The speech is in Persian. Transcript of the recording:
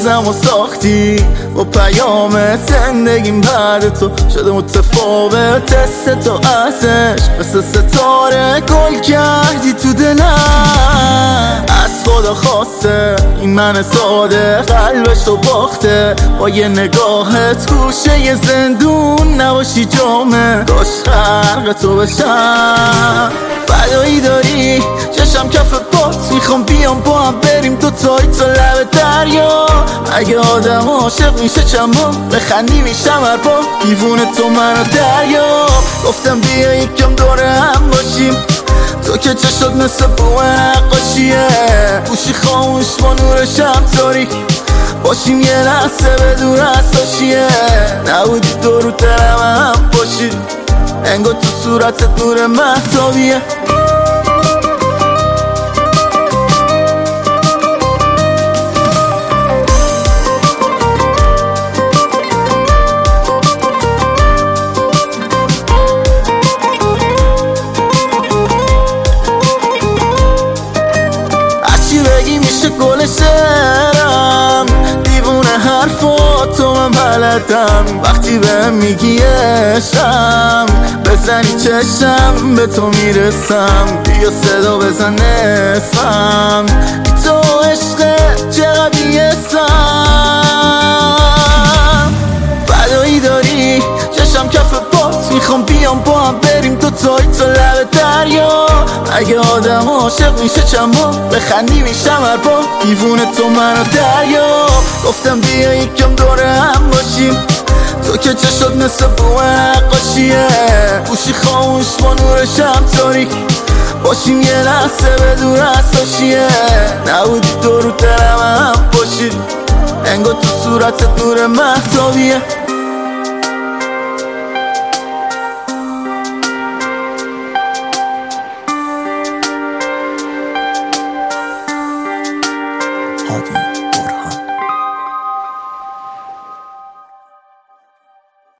روزمو ساختی با پیام زندگیم بعد تو شده متفاوت حس تو ازش مثل ستاره گل کردی تو دلم از خدا خواسته این من ساده قلبش تو باخته با یه نگاهت گوشه یه زندون نباشی جامه داشت خرق تو بشم فدایی داری چشم کف پات میخوام بیام با هم بریم دوتایی تا لب دریا اگه آدم عاشق میشه چما بخندی میشم هر با دیوونه تو منو دریا گفتم بیا یکم دوره هم باشیم تو که چشات مثل بوم نقاشیه گوشی خاموش با نور شب تاریک باشیم یه لحظه بدون از تاشیه نبودی دو رو دلم هم باشی انگار تو صورتت نور مهتابیه بگی میشه گل شعرم دیوونه حرفاتو من بلدم وقتی بهم میگی عشقم بزنی چشم به تو میرسم بیا صدا بزن اسمم تو عشق چقدر بی‌اسم فدایی داری چشم کف پات میخوام بیام با هم بریم دوتایی تا لب دریا اگه آدم عاشق میشه چما بخندی میشم هر با دیوونه تو منو دریا گفتم بیا یکم دوره هم باشیم تو که چشات مثل بوم نقاشیه گوشی خاموش با نور شب تاریک باشیم یه لحظه بدون از تاشیه نبودی دو رو دلم هم باشی انگار تو صورتت نور مهتابیه هادی